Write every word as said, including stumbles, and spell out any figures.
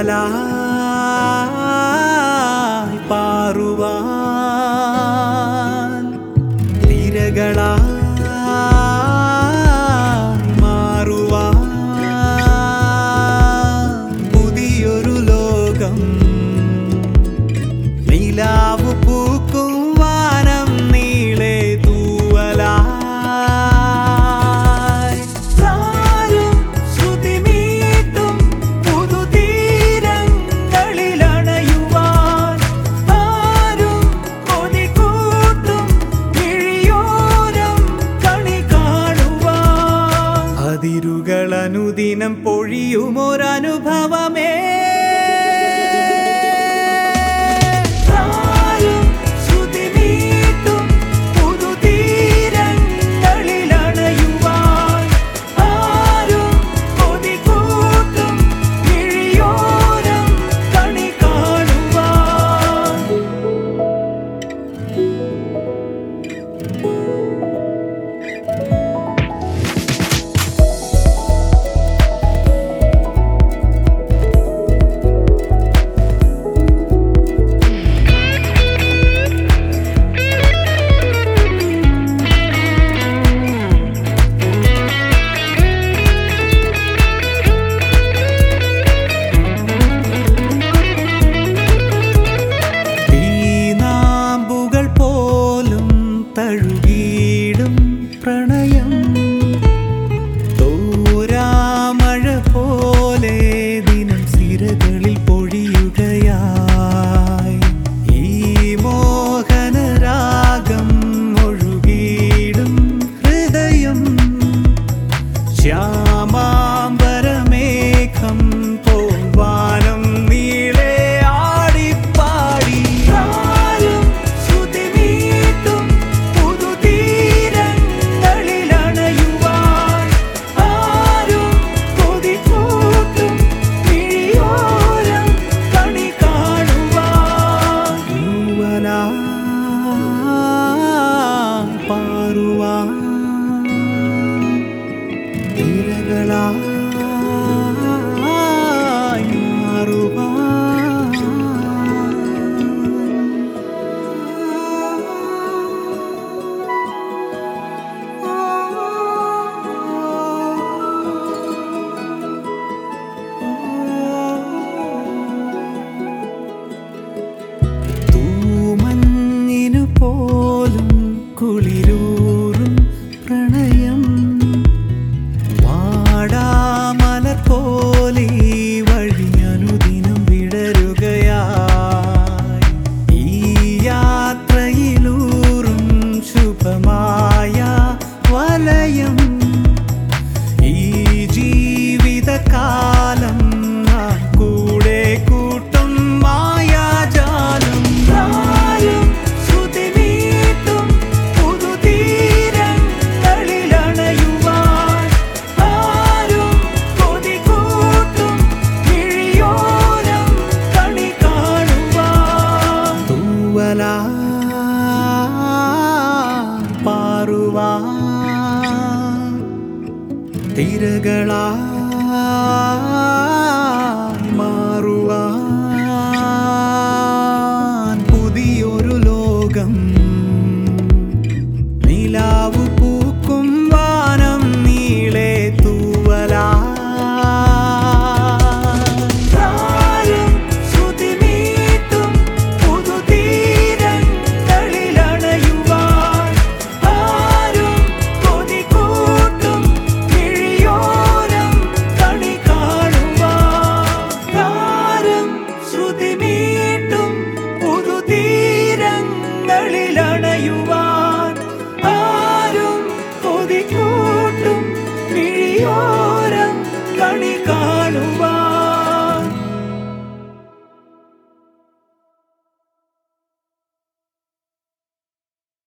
തൂവലായി പാറുവാൻ തിരകളായി മാറുവാൻ പുതിയൊരു ലോകം നിലാവ് പൂക്കും വാനം നീളെ തൂവലായി അനുദിനം പൊഴിയുമൊരനുഭവമേ തഴുകിയിടും പ്രണയം തോരാമഴ പോലെ ദിനം സിരകളിൽ പൊഴിയുകയായി ഈ മോഹനരാഗം ഒഴുകിയിടും ഹൃദയം ശ്യാമാംബരമേഘം പോവാനം നീളെ ആടിപ്പാടി പാറുവാൻ തിരകളായി മാറുവാൻ തൂമഞ്ഞിനു പോലും കുളിരൂറും പ്രണയം വാടാമലർ പോലെ വഴിയനുദിനം വിടരുകയായി ഈ യാത്രയിലൂറും ശുഭമായ വലയം ഈ ജീവിതകാലം കൂടെ കൂട്ടും മായാജാലം പാറുവാൻ തിരകളായി